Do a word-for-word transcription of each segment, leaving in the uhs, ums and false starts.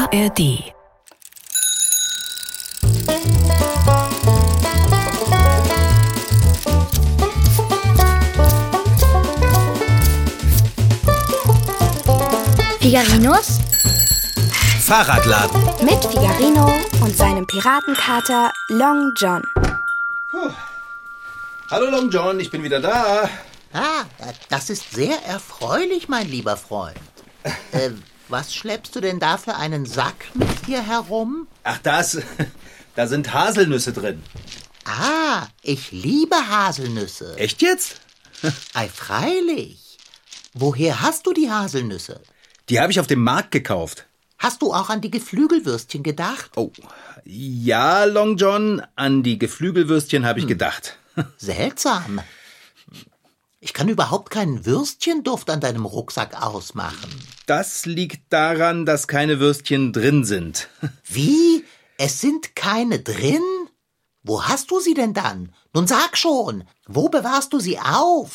A R D. Figarinos Fahrradladen mit Figarino und seinem Piratenkater Long John. Puh. Hallo Long John, ich bin wieder da. Ah, das ist sehr erfreulich, mein lieber Freund. Äh, was schleppst du denn da für einen Sack mit dir herum? Ach das, da sind Haselnüsse drin. Ah, ich liebe Haselnüsse. Echt jetzt? Ei, freilich. Woher hast du die Haselnüsse? Die habe ich auf dem Markt gekauft. Hast du auch an die Geflügelwürstchen gedacht? Oh, ja, Long John, an die Geflügelwürstchen habe ich hm. gedacht. Seltsam. Ich kann überhaupt keinen Würstchenduft an deinem Rucksack ausmachen. Das liegt daran, dass keine Würstchen drin sind. Wie? Es sind keine drin? Wo hast du sie denn dann? Nun sag schon, wo bewahrst du sie auf?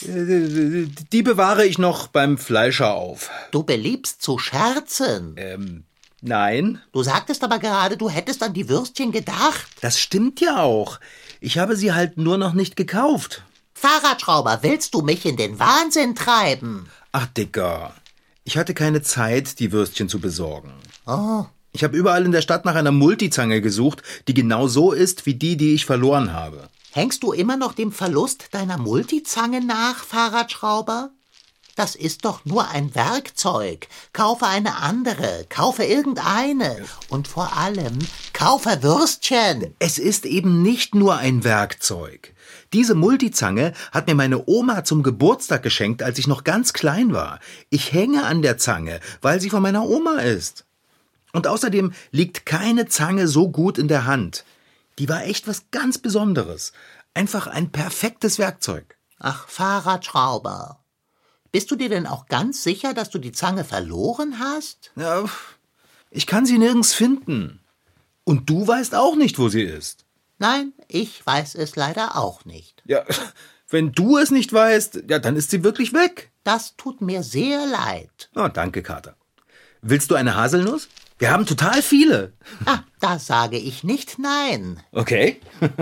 Die bewahre ich noch beim Fleischer auf. Du beliebst zu scherzen. Ähm, nein. Du sagtest aber gerade, du hättest an die Würstchen gedacht. Das stimmt ja auch. Ich habe sie halt nur noch nicht gekauft. Fahrradschrauber, willst du mich in den Wahnsinn treiben? Ach, Dicker, ich hatte keine Zeit, die Würstchen zu besorgen. Oh. Ich habe überall in der Stadt nach einer Multizange gesucht, die genau so ist wie die, die ich verloren habe. Hängst du immer noch dem Verlust deiner Multizange nach, Fahrradschrauber? Das ist doch nur ein Werkzeug. Kaufe eine andere, kaufe irgendeine. Und vor allem, kaufe Würstchen. Es ist eben nicht nur ein Werkzeug. Diese Multizange hat mir meine Oma zum Geburtstag geschenkt, als ich noch ganz klein war. Ich hänge an der Zange, weil sie von meiner Oma ist. Und außerdem liegt keine Zange so gut in der Hand. Die war echt was ganz Besonderes. Einfach ein perfektes Werkzeug. Ach, Fahrradschrauber. Bist du dir denn auch ganz sicher, dass du die Zange verloren hast? Ja, ich kann sie nirgends finden. Und du weißt auch nicht, wo sie ist. Nein, ich weiß es leider auch nicht. Ja, wenn du es nicht weißt, ja, dann ist sie wirklich weg. Das tut mir sehr leid. Oh, danke, Kater. Willst du eine Haselnuss? Wir haben total viele. Ah, da sage ich nicht nein. Okay,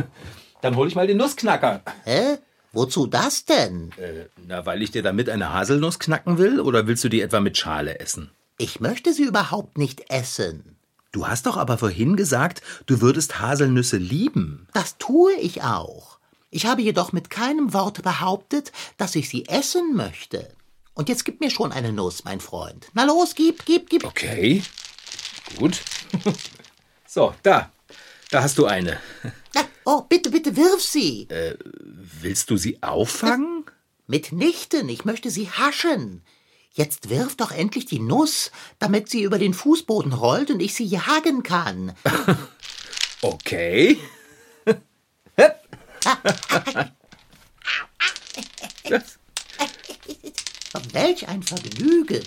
dann hol ich mal den Nussknacker. Hä? Wozu das denn? Äh, na, weil ich dir damit eine Haselnuss knacken will, oder willst du die etwa mit Schale essen? Ich möchte sie überhaupt nicht essen. Du hast doch aber vorhin gesagt, du würdest Haselnüsse lieben. Das tue ich auch. Ich habe jedoch mit keinem Wort behauptet, dass ich sie essen möchte. Und jetzt gib mir schon eine Nuss, mein Freund. Na los, gib, gib, gib. Okay, gut. So, da. Da hast du eine. Na, oh, bitte, bitte, wirf sie. Äh, willst du sie auffangen? Mitnichten, ich möchte sie haschen. Jetzt wirf doch endlich die Nuss, damit sie über den Fußboden rollt und ich sie jagen kann. Okay. Welch ein Vergnügen.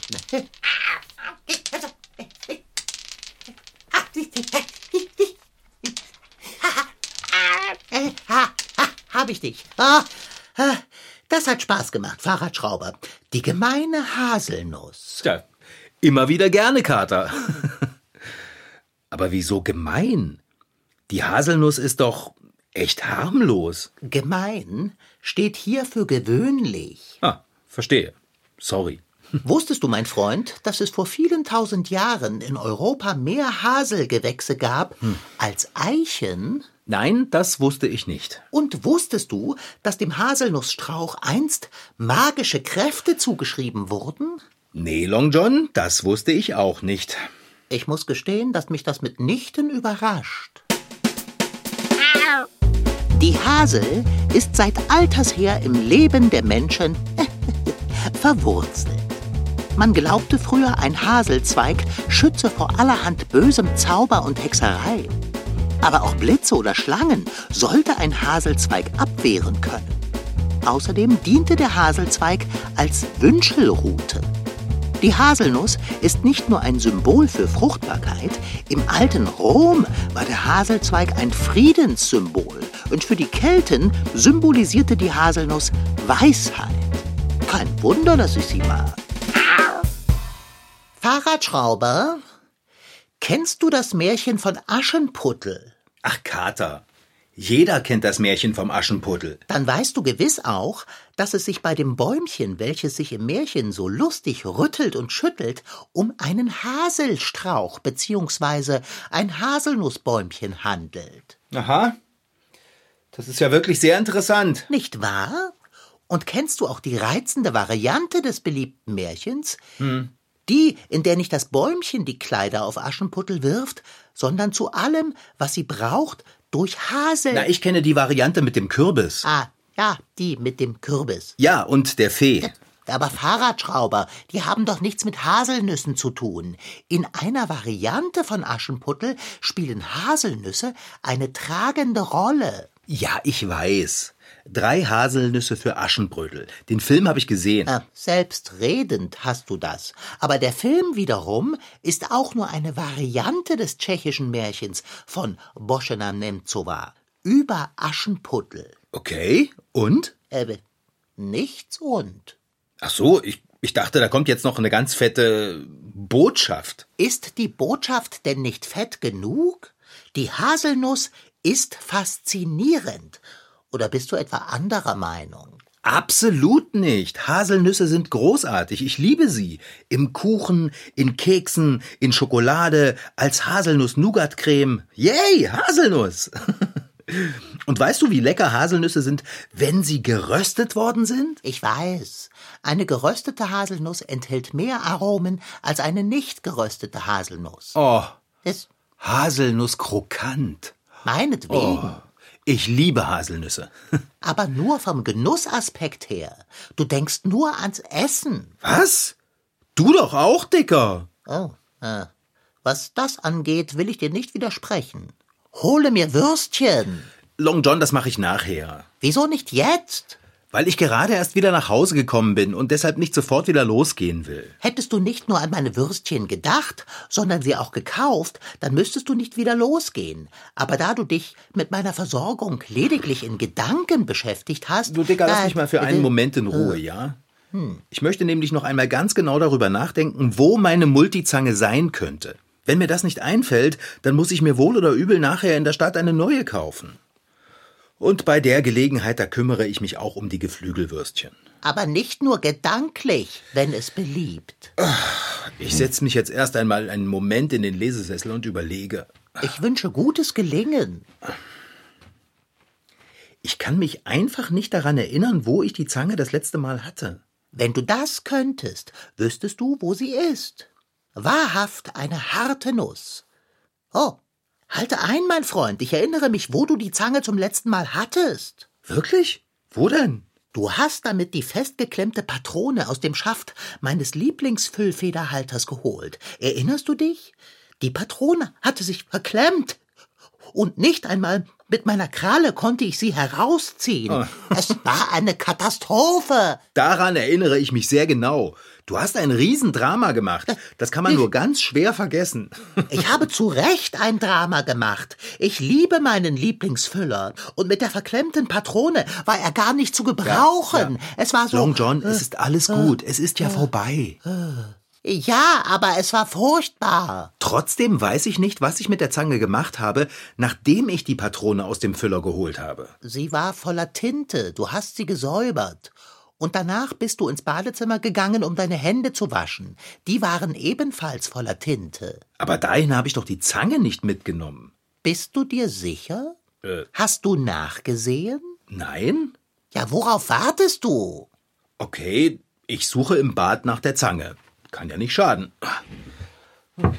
Hab ich dich. Ah, das hat Spaß gemacht, Fahrradschrauber. Die gemeine Haselnuss. Tja, immer wieder gerne, Kater. Aber wieso gemein? Die Haselnuss ist doch echt harmlos. Gemein steht hier für gewöhnlich. Ah, verstehe. Sorry. Wusstest du, mein Freund, dass es vor vielen tausend Jahren in Europa mehr Haselgewächse gab hm. als Eichen? Nein, das wusste ich nicht. Und wusstest du, dass dem Haselnussstrauch einst magische Kräfte zugeschrieben wurden? Nee, Long John, das wusste ich auch nicht. Ich muss gestehen, dass mich das mitnichten überrascht. Die Hasel ist seit alters her im Leben der Menschen verwurzelt. Man glaubte früher, ein Haselzweig schütze vor allerhand bösem Zauber und Hexerei. Aber auch Blitze oder Schlangen sollte ein Haselzweig abwehren können. Außerdem diente der Haselzweig als Wünschelrute. Die Haselnuss ist nicht nur ein Symbol für Fruchtbarkeit. Im alten Rom war der Haselzweig ein Friedenssymbol. Und für die Kelten symbolisierte die Haselnuss Weisheit. Kein Wunder, dass ich sie mag. Fahrradschrauber, Kennst du das Märchen von Aschenputtel? Ach, Kater, jeder kennt das Märchen vom Aschenputtel. Dann weißt du gewiss auch, dass es sich bei dem Bäumchen, welches sich im Märchen so lustig rüttelt und schüttelt, um einen Haselstrauch bzw. ein Haselnussbäumchen handelt. Aha, das ist ja wirklich sehr interessant. Nicht wahr? Und kennst du auch die reizende Variante des beliebten Märchens? Hm. Die, in der nicht das Bäumchen die Kleider auf Aschenputtel wirft, sondern zu allem, was sie braucht, durch Hasel... Na, ich kenne die Variante mit dem Kürbis. Ah, ja, die mit dem Kürbis. Ja, und der Fee. Aber Fahrradschrauber, die haben doch nichts mit Haselnüssen zu tun. In einer Variante von Aschenputtel spielen Haselnüsse eine tragende Rolle. Ja, ich weiß. Drei Haselnüsse für Aschenbrödel. Den Film habe ich gesehen. Ah, selbstredend hast du das. Aber der Film wiederum ist auch nur eine Variante des tschechischen Märchens von Božena Němcová über Aschenputtel. Okay, und? Äh, nichts und. Ach so, ich, ich dachte, da kommt jetzt noch eine ganz fette Botschaft. Ist die Botschaft denn nicht fett genug? Die Haselnuss ist faszinierend. Oder bist du etwa anderer Meinung? Absolut nicht. Haselnüsse sind großartig. Ich liebe sie. Im Kuchen, in Keksen, in Schokolade, als Haselnuss-Nougat-Creme. Yay, Haselnuss! Und weißt du, wie lecker Haselnüsse sind, wenn sie geröstet worden sind? Ich weiß. Eine geröstete Haselnuss enthält mehr Aromen als eine nicht geröstete Haselnuss. Oh, Das Haselnuss krokant. meinetwegen. Oh, ich liebe Haselnüsse. Aber nur vom Genussaspekt her. Du denkst nur ans Essen. Was? Du doch auch, Dicker. Oh, äh, was das angeht, will ich dir nicht widersprechen. Hole mir Würstchen. Long John, das mache ich nachher. Wieso nicht jetzt? Weil ich gerade erst wieder nach Hause gekommen bin und deshalb nicht sofort wieder losgehen will. Hättest du nicht nur an meine Würstchen gedacht, sondern sie auch gekauft, dann müsstest du nicht wieder losgehen. Aber da du dich mit meiner Versorgung lediglich in Gedanken beschäftigt hast... Du, Dicker, lass äh, mich mal für einen äh, Moment in Ruhe, ja? Ich möchte nämlich noch einmal ganz genau darüber nachdenken, wo meine Multizange sein könnte. Wenn mir das nicht einfällt, dann muss ich mir wohl oder übel nachher in der Stadt eine neue kaufen. Und bei der Gelegenheit, da kümmere ich mich auch um die Geflügelwürstchen. Aber nicht nur gedanklich, wenn es beliebt. Ich setze mich jetzt erst einmal einen Moment in den Lesesessel und überlege. Ich wünsche gutes Gelingen. Ich kann mich einfach nicht daran erinnern, wo ich die Zange das letzte Mal hatte. Wenn du das könntest, wüsstest du, wo sie ist. Wahrhaft eine harte Nuss. Oh, halte ein, mein Freund. Ich erinnere mich, wo du die Zange zum letzten Mal hattest. Wirklich? Wo denn? Du hast damit die festgeklemmte Patrone aus dem Schaft meines Lieblingsfüllfederhalters geholt. Erinnerst du dich? Die Patrone hatte sich verklemmt. Und nicht einmal mit meiner Kralle konnte ich sie herausziehen. Oh. Es war eine Katastrophe. Daran erinnere ich mich sehr genau. Du hast ein Riesendrama gemacht. Das kann man nur ganz schwer vergessen. Ich habe zu Recht ein Drama gemacht. Ich liebe meinen Lieblingsfüller. Und mit der verklemmten Patrone war er gar nicht zu gebrauchen. Ja, ja. Es war so... Long John, es ist alles gut. Es ist ja vorbei. Ja, aber es war furchtbar. Trotzdem weiß ich nicht, was ich mit der Zange gemacht habe, nachdem ich die Patrone aus dem Füller geholt habe. Sie war voller Tinte. Du hast sie gesäubert. Und danach bist du ins Badezimmer gegangen, um deine Hände zu waschen. Die waren ebenfalls voller Tinte. Aber dahin habe ich doch die Zange nicht mitgenommen. Bist du dir sicher? Äh, Hast du nachgesehen? nein? Ja, worauf wartest du? Okay, ich suche im Bad nach der Zange. Kann ja nicht schaden. Okay.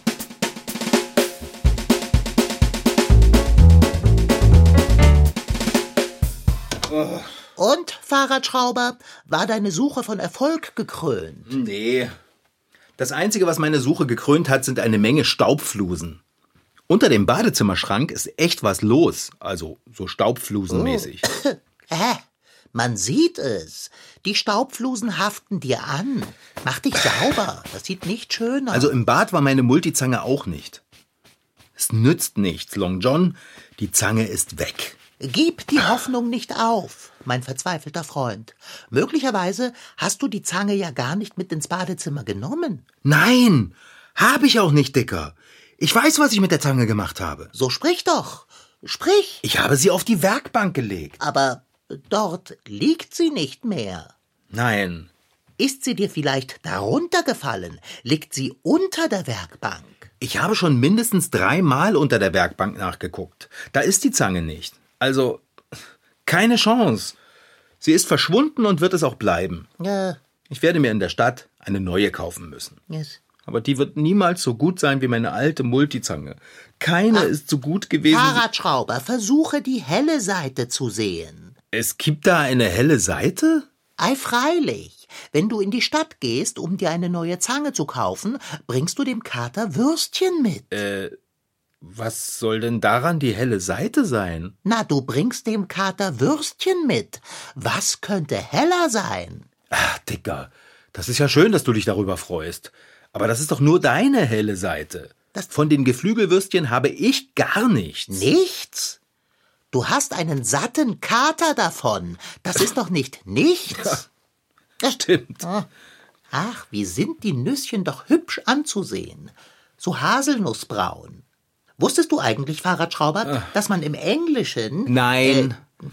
Oh. Und, Fahrradschrauber, war deine Suche von Erfolg gekrönt? Nee. Das Einzige, was meine Suche gekrönt hat, sind eine Menge Staubflusen. Unter dem Badezimmerschrank ist echt was los. Also so staubflusenmäßig. Hä? Man sieht es. Die Staubflusen haften dir an. Mach dich sauber. Das sieht nicht schön aus. Also im Bad war meine Multizange auch nicht. Es nützt nichts, Long John. Die Zange ist weg. Gib die Hoffnung nicht auf, mein verzweifelter Freund. Möglicherweise hast du die Zange ja gar nicht mit ins Badezimmer genommen. Nein, habe ich auch nicht, Dicker. Ich weiß, was ich mit der Zange gemacht habe. So sprich doch. Sprich. Ich habe sie auf die Werkbank gelegt. Aber dort liegt sie nicht mehr. Nein. Ist sie dir vielleicht darunter gefallen? Liegt sie unter der Werkbank? Ich habe schon mindestens dreimal unter der Werkbank nachgeguckt. Da ist die Zange nicht. Also, keine Chance. Sie ist verschwunden und wird es auch bleiben. Ja. Ich werde mir in der Stadt eine neue kaufen müssen. Yes. Aber die wird niemals so gut sein wie meine alte Multizange. Keine Ach, ist so gut gewesen. Fahrradschrauber, versuche die helle Seite zu sehen. Es gibt da eine helle Seite? Ei, freilich. Wenn du in die Stadt gehst, um dir eine neue Zange zu kaufen, bringst du dem Kater Würstchen mit. Äh, was soll denn daran die helle Seite sein? Na, du bringst dem Kater Würstchen mit. Was könnte heller sein? Ach, Dicker, das ist ja schön, dass du dich darüber freust. Aber das ist doch nur deine helle Seite. Das Von den Geflügelwürstchen habe ich gar nichts. Nichts? Du hast einen satten Kater davon. Das ist doch nicht nichts. Ja, stimmt. Ach, wie sind die Nüsschen doch hübsch anzusehen. So haselnussbraun. Wusstest du eigentlich, Fahrradschrauber, Ach. dass man im Englischen... Nein. Äh,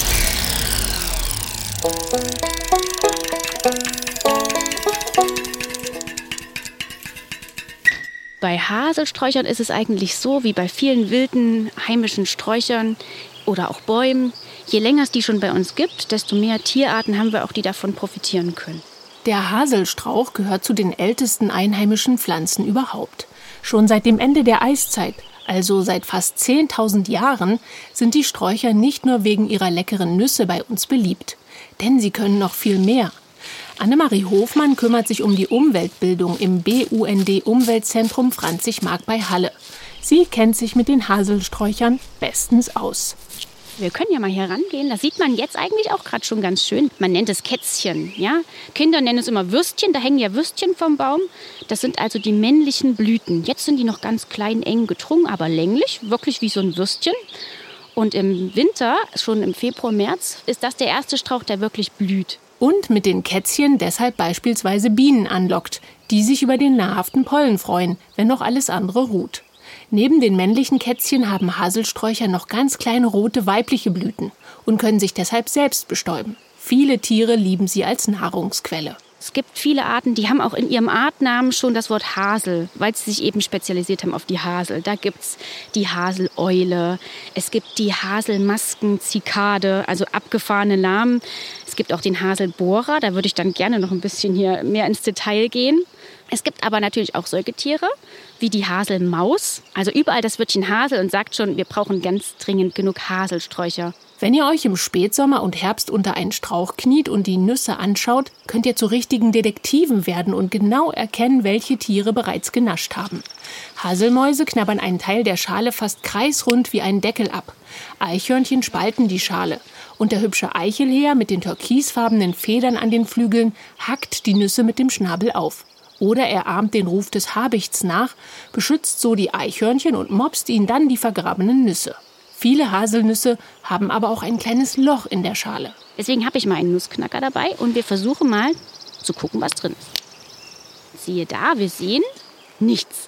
Bei Haselsträuchern ist es eigentlich so, wie bei vielen wilden heimischen Sträuchern oder auch Bäumen. Je länger es die schon bei uns gibt, desto mehr Tierarten haben wir auch, die davon profitieren können. Der Haselstrauch gehört zu den ältesten einheimischen Pflanzen überhaupt. Schon seit dem Ende der Eiszeit, also seit fast zehntausend Jahren, sind die Sträucher nicht nur wegen ihrer leckeren Nüsse bei uns beliebt. Denn sie können noch viel mehr. Annemarie Hofmann kümmert sich um die Umweltbildung im B U N D-Umweltzentrum Franzig-Mark bei Halle. Sie kennt sich mit den Haselsträuchern bestens aus. Wir können ja mal hier rangehen. Das sieht man jetzt eigentlich auch gerade schon ganz schön. Man nennt es Kätzchen. Ja? Kinder nennen es immer Würstchen. Da hängen ja Würstchen vom Baum. Das sind also die männlichen Blüten. Jetzt sind die noch ganz klein, eng gedrungen, aber länglich. Wirklich wie so ein Würstchen. Und im Winter, schon im Februar, März, ist das der erste Strauch, der wirklich blüht. Und mit den Kätzchen deshalb beispielsweise Bienen anlockt, die sich über den nahrhaften Pollen freuen, wenn noch alles andere ruht. Neben den männlichen Kätzchen haben Haselsträucher noch ganz kleine rote weibliche Blüten und können sich deshalb selbst bestäuben. Viele Tiere lieben sie als Nahrungsquelle. Es gibt viele Arten, die haben auch in ihrem Artnamen schon das Wort Hasel, weil sie sich eben spezialisiert haben auf die Hasel. Da gibt es die Haseleule, es gibt die Haselmaskenzikade, also abgefahrene Namen. Es gibt auch den Haselbohrer, da würde ich dann gerne noch ein bisschen hier mehr ins Detail gehen. Es gibt aber natürlich auch Säugetiere, wie die Haselmaus. Also überall das Wörtchen Hasel und sagt schon, wir brauchen ganz dringend genug Haselsträucher. Wenn ihr euch im Spätsommer und Herbst unter einen Strauch kniet und die Nüsse anschaut, könnt ihr zu richtigen Detektiven werden und genau erkennen, welche Tiere bereits genascht haben. Haselmäuse knabbern einen Teil der Schale fast kreisrund wie einen Deckel ab. Eichhörnchen spalten die Schale. Und der hübsche Eichelheer mit den türkisfarbenen Federn an den Flügeln hackt die Nüsse mit dem Schnabel auf. Oder er ahmt den Ruf des Habichts nach, beschützt so die Eichhörnchen und mopst ihnen dann die vergrabenen Nüsse. Viele Haselnüsse haben aber auch ein kleines Loch in der Schale. Deswegen habe ich mal einen Nussknacker dabei und wir versuchen mal zu gucken, was drin ist. Siehe da, wir sehen nichts.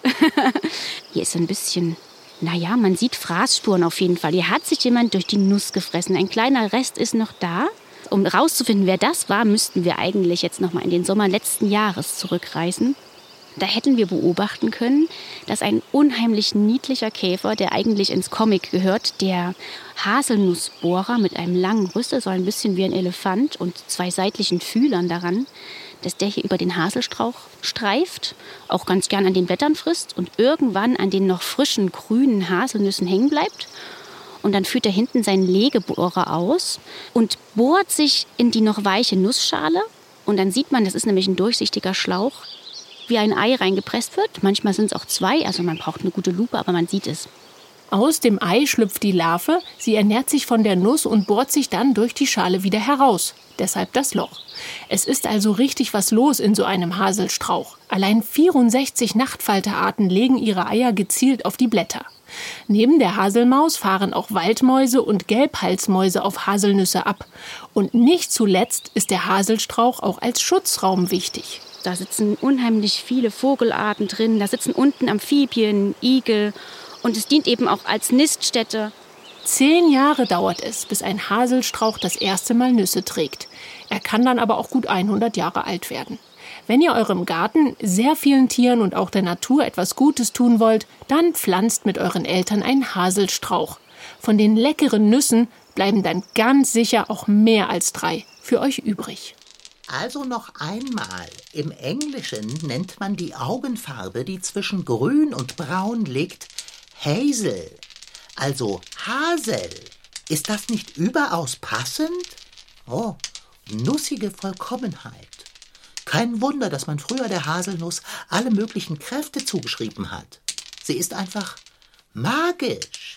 Hier ist so ein bisschen, naja, man sieht Fraßspuren auf jeden Fall. Hier hat sich jemand durch die Nuss gefressen. Ein kleiner Rest ist noch da. Um rauszufinden, wer das war, müssten wir eigentlich jetzt noch mal in den Sommer letzten Jahres zurückreisen. Da hätten wir beobachten können, dass ein unheimlich niedlicher Käfer, der eigentlich ins Comic gehört, der Haselnussbohrer mit einem langen Rüssel, so ein bisschen wie ein Elefant und zwei seitlichen Fühlern daran, dass der hier über den Haselstrauch streift, auch ganz gern an den Blättern frisst und irgendwann an den noch frischen grünen Haselnüssen hängen bleibt. Und dann führt er hinten seinen Legebohrer aus und bohrt sich in die noch weiche Nussschale. Und dann sieht man, das ist nämlich ein durchsichtiger Schlauch, wie ein Ei reingepresst wird. Manchmal sind es auch zwei, also man braucht eine gute Lupe, aber man sieht es. Aus dem Ei schlüpft die Larve, sie ernährt sich von der Nuss und bohrt sich dann durch die Schale wieder heraus. Deshalb das Loch. Es ist also richtig was los in so einem Haselstrauch. Allein vierundsechzig Nachtfalterarten legen ihre Eier gezielt auf die Blätter. Neben der Haselmaus fahren auch Waldmäuse und Gelbhalsmäuse auf Haselnüsse ab. Und nicht zuletzt ist der Haselstrauch auch als Schutzraum wichtig. Da sitzen unheimlich viele Vogelarten drin. Da sitzen unten Amphibien, Igel. Und es dient eben auch als Niststätte. Zehn Jahre dauert es, bis ein Haselstrauch das erste Mal Nüsse trägt. Er kann dann aber auch gut hundert Jahre alt werden. Wenn ihr eurem Garten, sehr vielen Tieren und auch der Natur etwas Gutes tun wollt, dann pflanzt mit euren Eltern einen Haselstrauch. Von den leckeren Nüssen bleiben dann ganz sicher auch mehr als drei für euch übrig. Also noch einmal. Im Englischen nennt man die Augenfarbe, die zwischen Grün und Braun liegt, Hazel. Also Hasel. Ist das nicht überaus passend? Oh, nussige Vollkommenheit. Kein Wunder, dass man früher der Haselnuss alle möglichen Kräfte zugeschrieben hat. Sie ist einfach magisch.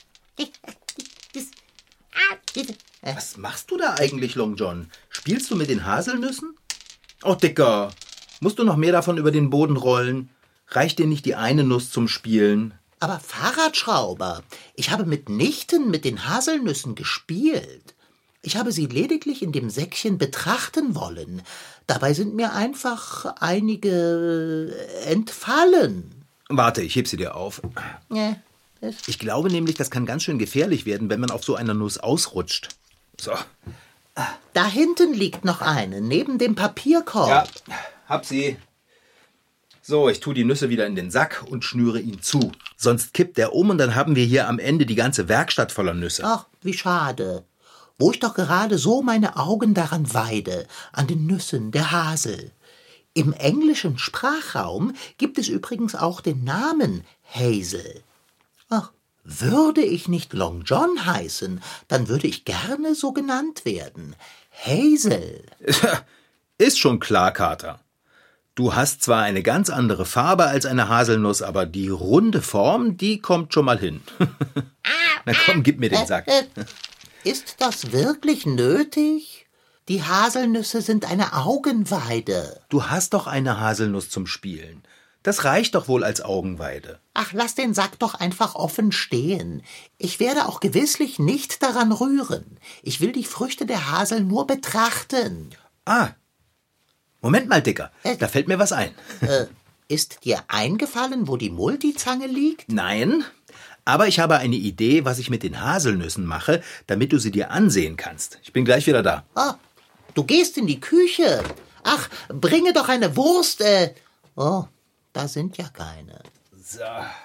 Was machst du da eigentlich, Long John? Spielst du mit den Haselnüssen? Oh, Dicker, musst du noch mehr davon über den Boden rollen? Reicht dir nicht die eine Nuss zum Spielen? Aber Fahrradschrauber, ich habe mitnichten mit den Haselnüssen gespielt. Ich habe sie lediglich in dem Säckchen betrachten wollen. Dabei sind mir einfach einige entfallen. Warte, ich heb sie dir auf. Ja, ich glaube nämlich, das kann ganz schön gefährlich werden, wenn man auf so einer Nuss ausrutscht. So. Da hinten liegt noch eine, neben dem Papierkorb. Ja, hab sie. So, ich tue die Nüsse wieder in den Sack und schnüre ihn zu. Sonst kippt er um und dann haben wir hier am Ende die ganze Werkstatt voller Nüsse. Ach, wie schade. Wo ich doch gerade so meine Augen daran weide, an den Nüssen der Hasel. Im englischen Sprachraum gibt es übrigens auch den Namen Hazel. Ach, würde ich nicht Long John heißen, dann würde ich gerne so genannt werden. Hazel. Ist schon klar, Kater. Du hast zwar eine ganz andere Farbe als eine Haselnuss, aber die runde Form, die kommt schon mal hin. Na komm, gib mir den Sack. Äh, äh, ist das wirklich nötig? Die Haselnüsse sind eine Augenweide. Du hast doch eine Haselnuss zum Spielen. Das reicht doch wohl als Augenweide. Ach, lass den Sack doch einfach offen stehen. Ich werde auch gewisslich nicht daran rühren. Ich will die Früchte der Hasel nur betrachten. Ah, Moment mal, Dicker. Da fällt mir was ein. Äh, ist dir eingefallen, wo die Multizange liegt? Nein, aber ich habe eine Idee, was ich mit den Haselnüssen mache, damit du sie dir ansehen kannst. Ich bin gleich wieder da. Ah, du gehst in die Küche. Ach, bringe doch eine Wurst. Äh. Oh, da sind ja keine. So.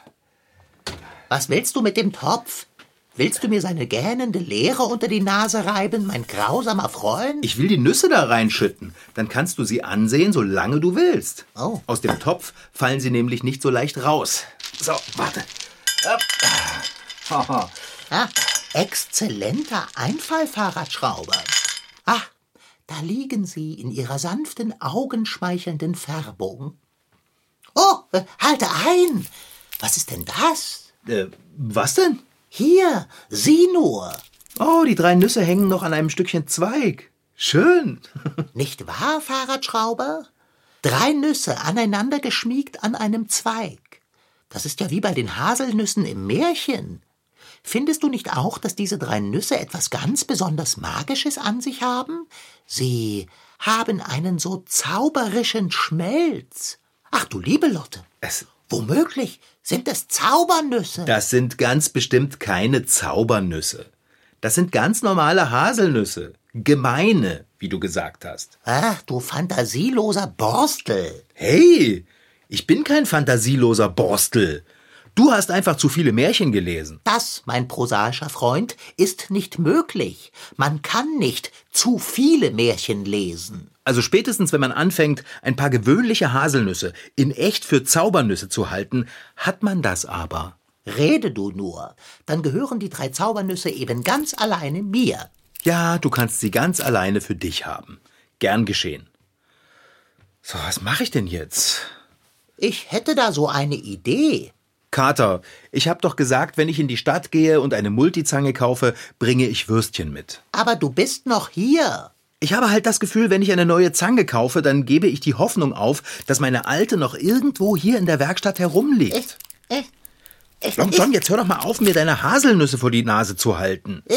Was willst du mit dem Topf? Willst du mir seine gähnende Leere unter die Nase reiben, mein grausamer Freund? Ich will die Nüsse da reinschütten. Dann kannst du sie ansehen, solange du willst. Oh. Aus dem Topf fallen sie nämlich nicht so leicht raus. So, warte. Ah, exzellenter Einfall, Fahrradschrauber. Ah, da liegen sie in ihrer sanften, augenschmeichelnden Färbung. Oh, äh, halte ein! Was ist denn das? Äh, was denn? Hier, sieh nur. Oh, die drei Nüsse hängen noch an einem Stückchen Zweig. Schön. Nicht wahr, Fahrradschrauber? Drei Nüsse aneinander geschmiegt an einem Zweig. Das ist ja wie bei den Haselnüssen im Märchen. Findest du nicht auch, dass diese drei Nüsse etwas ganz besonders Magisches an sich haben? Sie haben einen so zauberischen Schmelz. Ach du liebe Lotte, Es, womöglich sind es Zaubernüsse. das sind ganz bestimmt keine Zaubernüsse. Das sind ganz normale Haselnüsse. Gemeine, wie du gesagt hast. Ach, du fantasieloser Borstel. Hey, ich bin kein fantasieloser Borstel. Du hast einfach zu viele Märchen gelesen. Das, mein prosaischer Freund, ist nicht möglich. Man kann nicht zu viele Märchen lesen. Also spätestens, wenn man anfängt, ein paar gewöhnliche Haselnüsse in echt für Zaubernüsse zu halten, hat man das aber. Rede du nur, dann gehören die drei Zaubernüsse eben ganz alleine mir. Ja, du kannst sie ganz alleine für dich haben. Gern geschehen. So, was mache ich denn jetzt? Ich hätte da so eine Idee. Kater, ich hab doch gesagt, wenn ich in die Stadt gehe und eine Multizange kaufe, bringe ich Würstchen mit. Aber du bist noch hier. Ich habe halt das Gefühl, wenn ich eine neue Zange kaufe, dann gebe ich die Hoffnung auf, dass meine alte noch irgendwo hier in der Werkstatt herumliegt. Äh, äh, Long John, jetzt hör doch mal auf, mir deine Haselnüsse vor die Nase zu halten. äh,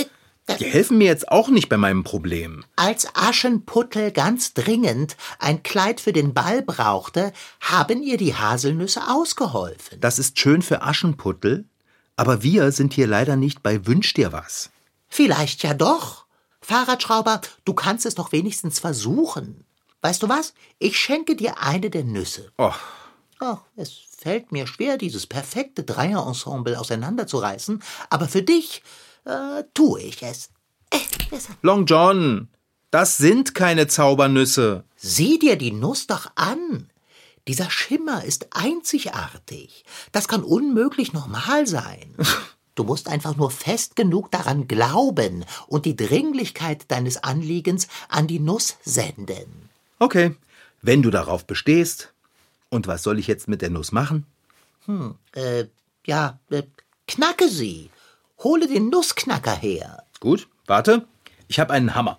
Die helfen mir jetzt auch nicht bei meinem Problem. Als Aschenputtel ganz dringend ein Kleid für den Ball brauchte, haben ihr die Haselnüsse ausgeholfen. Das ist schön für Aschenputtel, aber wir sind hier leider nicht bei Wünsch dir was. Vielleicht ja doch. Fahrradschrauber, du kannst es doch wenigstens versuchen. Weißt du was? Ich schenke dir eine der Nüsse. Oh. Oh, es fällt mir schwer, dieses perfekte Dreierensemble auseinanderzureißen, aber für dich äh, tue ich es. Äh, Long John, das sind keine Zaubernüsse. Sieh dir die Nuss doch an. Dieser Schimmer ist einzigartig. Das kann unmöglich normal sein. Du musst einfach nur fest genug daran glauben und die Dringlichkeit deines Anliegens an die Nuss senden. Okay, wenn du darauf bestehst. Und was soll ich jetzt mit der Nuss machen? Hm, äh, ja, äh, knacke sie. Hole den Nussknacker her. Gut, warte. Ich habe einen Hammer.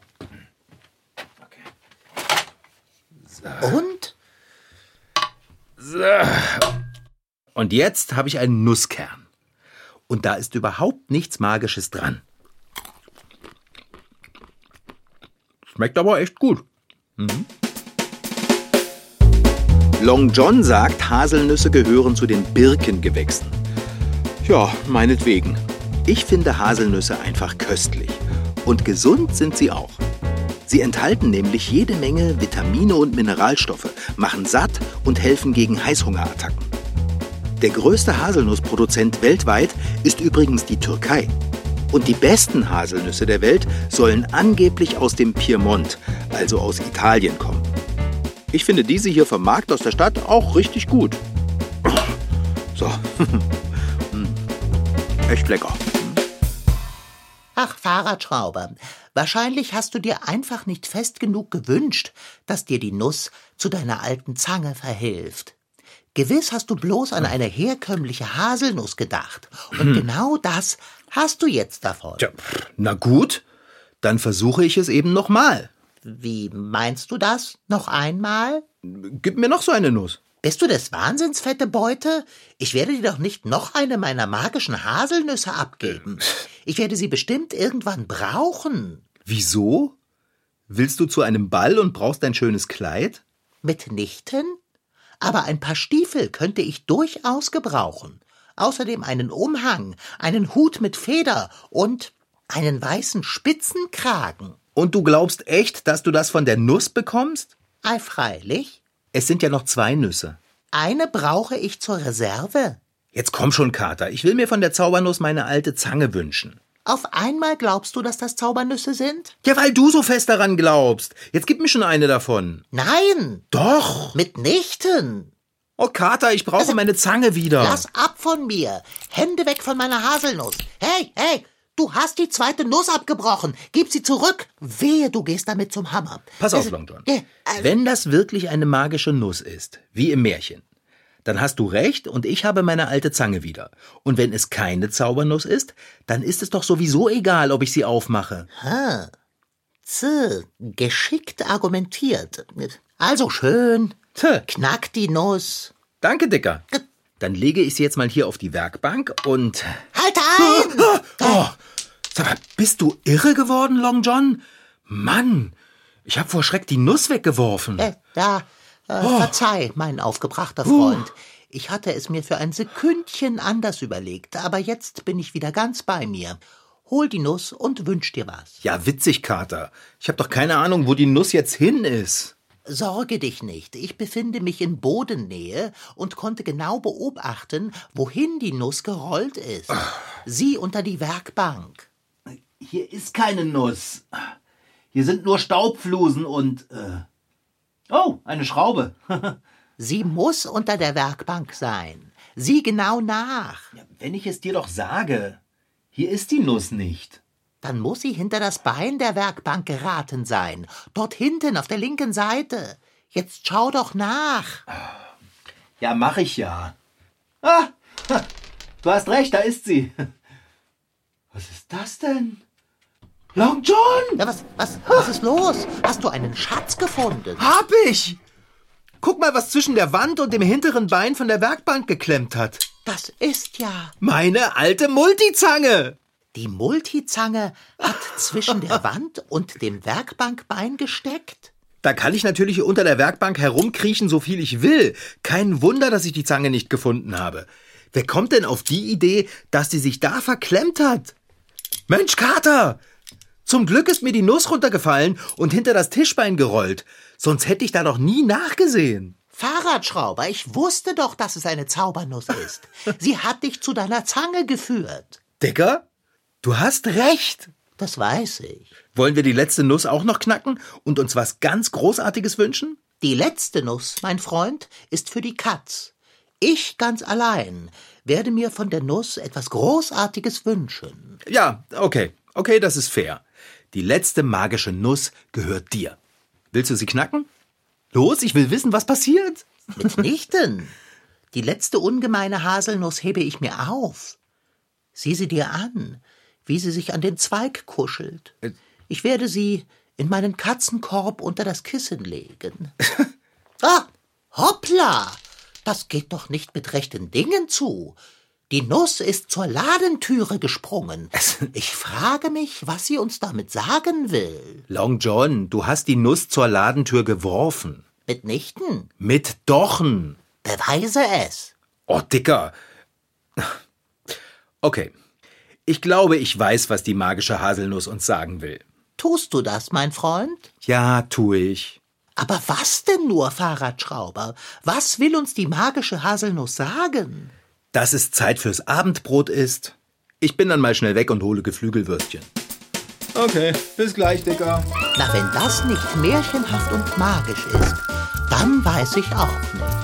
Okay. So. Und? So. Und jetzt habe ich einen Nusskern. Und da ist überhaupt nichts Magisches dran. Schmeckt aber echt gut. Mhm. Long John sagt, Haselnüsse gehören zu den Birkengewächsen. Ja, meinetwegen. Ich finde Haselnüsse einfach köstlich. Und gesund sind sie auch. Sie enthalten nämlich jede Menge Vitamine und Mineralstoffe, machen satt und helfen gegen Heißhungerattacken. Der größte Haselnussproduzent weltweit ist übrigens die Türkei. Und die besten Haselnüsse der Welt sollen angeblich aus dem Piemont, also aus Italien, kommen. Ich finde diese hier vom Markt aus der Stadt auch richtig gut. So. Echt lecker. Ach, Fahrradschrauber, wahrscheinlich hast du dir einfach nicht fest genug gewünscht, dass dir die Nuss zu deiner alten Zange verhilft. Gewiss hast du bloß an eine herkömmliche Haselnuss gedacht. Und hm. genau das hast du jetzt davon. Tja, na gut, dann versuche ich es eben nochmal. Wie meinst du das? Noch einmal? Gib mir noch so eine Nuss. Bist du des Wahnsinns, fette Beute? Ich werde dir doch nicht noch eine meiner magischen Haselnüsse abgeben. Ich werde sie bestimmt irgendwann brauchen. Wieso? Willst du zu einem Ball und brauchst ein schönes Kleid? Mitnichten? Aber ein paar Stiefel könnte ich durchaus gebrauchen. Außerdem einen Umhang, einen Hut mit Feder und einen weißen Spitzenkragen. Und du glaubst echt, dass du das von der Nuss bekommst? Ei, freilich. Es sind ja noch zwei Nüsse. Eine brauche ich zur Reserve. Jetzt komm schon, Kater. Ich will mir von der Zaubernuss meine alte Zange wünschen. Auf einmal glaubst du, dass das Zaubernüsse sind? Ja, weil du so fest daran glaubst. Jetzt gib mir schon eine davon. Nein. Doch. Mitnichten. Oh, Kater, ich brauche also, meine Zange wieder. Lass ab von mir. Hände weg von meiner Haselnuss. Hey, hey, du hast die zweite Nuss abgebrochen. Gib sie zurück. Wehe, du gehst damit zum Hammer. Pass auf, Long John. Äh, äh, Wenn das wirklich eine magische Nuss ist, wie im Märchen, dann hast du recht und ich habe meine alte Zange wieder. Und wenn es keine Zaubernuss ist, dann ist es doch sowieso egal, ob ich sie aufmache. Ha. Z, geschickt argumentiert. Also schön. Tö. Knack die Nuss. Danke, Dicker. Dann lege ich sie jetzt mal hier auf die Werkbank und... Halt ein! Oh, oh. Sag mal, bist du irre geworden, Long John? Mann, ich habe vor Schreck die Nuss weggeworfen. Äh, da, äh, oh. Verzeih, mein aufgebrachter Freund. Uh. Ich hatte es mir für ein Sekündchen anders überlegt, aber jetzt bin ich wieder ganz bei mir. Hol die Nuss und wünsch dir was. Ja, witzig, Kater. Ich habe doch keine Ahnung, wo die Nuss jetzt hin ist. Sorge dich nicht, ich befinde mich in Bodennähe und konnte genau beobachten, wohin die Nuss gerollt ist. Ach. Sieh unter die Werkbank. Hier ist keine Nuss. Hier sind nur Staubflusen und... Äh oh, eine Schraube. Sie muss unter der Werkbank sein. Sieh genau nach. Ja, wenn ich es dir doch sage, hier ist die Nuss nicht. Dann muss sie hinter das Bein der Werkbank geraten sein. Dort hinten auf der linken Seite. Jetzt schau doch nach. Ja, mach ich ja. Ah, du hast recht, da ist sie. Was ist das denn? Long John! Ja, was, was, was ist los? Hast du einen Schatz gefunden? Hab ich! Guck mal, was zwischen der Wand und dem hinteren Bein von der Werkbank geklemmt hat. Das ist ja... meine alte Multizange! Die Multizange hat zwischen der Wand und dem Werkbankbein gesteckt? Da kann ich natürlich unter der Werkbank herumkriechen, so viel ich will. Kein Wunder, dass ich die Zange nicht gefunden habe. Wer kommt denn auf die Idee, dass die sich da verklemmt hat? Mensch, Kater! Zum Glück ist mir die Nuss runtergefallen und hinter das Tischbein gerollt. Sonst hätte ich da noch nie nachgesehen. Fahrradschrauber, ich wusste doch, dass es eine Zaubernuss ist. Sie hat dich zu deiner Zange geführt. Dicker, du hast recht. Das weiß ich. Wollen wir die letzte Nuss auch noch knacken und uns was ganz Großartiges wünschen? Die letzte Nuss, mein Freund, ist für die Katz. Ich ganz allein werde mir von der Nuss etwas Großartiges wünschen. Ja, okay. Okay, das ist fair. Die letzte magische Nuss gehört dir. Willst du sie knacken? Los, ich will wissen, was passiert. Mitnichten. Die letzte ungemeine Haselnuss hebe ich mir auf. Sieh sie dir an, wie sie sich an den Zweig kuschelt. Ich werde sie in meinen Katzenkorb unter das Kissen legen. Ah, hoppla! Das geht doch nicht mit rechten Dingen zu. Die Nuss ist zur Ladentüre gesprungen. Ich frage mich, was sie uns damit sagen will. Long John, du hast die Nuss zur Ladentür geworfen. Mitnichten. Mit Dochen. Beweise es. Oh, Dicker. Okay. Ich glaube, ich weiß, was die magische Haselnuss uns sagen will. Tust du das, mein Freund? Ja, tue ich. Aber was denn nur, Fahrradschrauber? Was will uns die magische Haselnuss sagen? Dass es Zeit fürs Abendbrot ist. Ich bin dann mal schnell weg und hole Geflügelwürstchen. Okay, bis gleich, Dicker. Na, wenn das nicht märchenhaft und magisch ist, dann weiß ich auch nicht.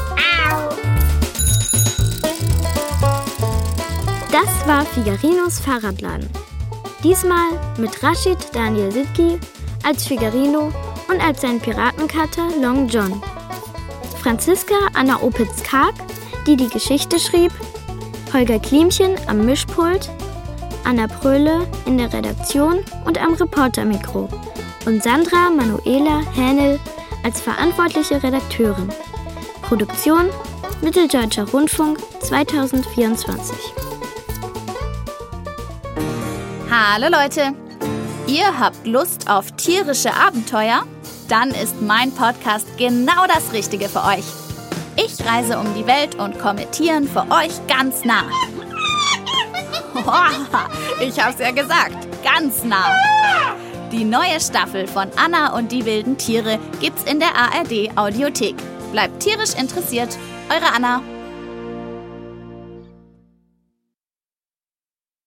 Das war Figarinos Fahrradladen. Diesmal mit Rashid Daniel Sidki als Figarino und als sein Piratenkater Long John. Franziska Anna Opitz-Karg, die die Geschichte schrieb, Holger Klimchen am Mischpult, Anna Pröhle in der Redaktion und am Reportermikro und Sandra Manuela Hähnel als verantwortliche Redakteurin. Produktion Mitteldeutscher Rundfunk zweitausendvierundzwanzig. Hallo Leute, ihr habt Lust auf tierische Abenteuer? Dann ist mein Podcast genau das Richtige für euch. Ich reise um die Welt und komme Tieren für euch ganz nah. Ich hab's ja gesagt, ganz nah. Die neue Staffel von Anna und die wilden Tiere gibt's in der A R D Audiothek. Bleibt tierisch interessiert, eure Anna.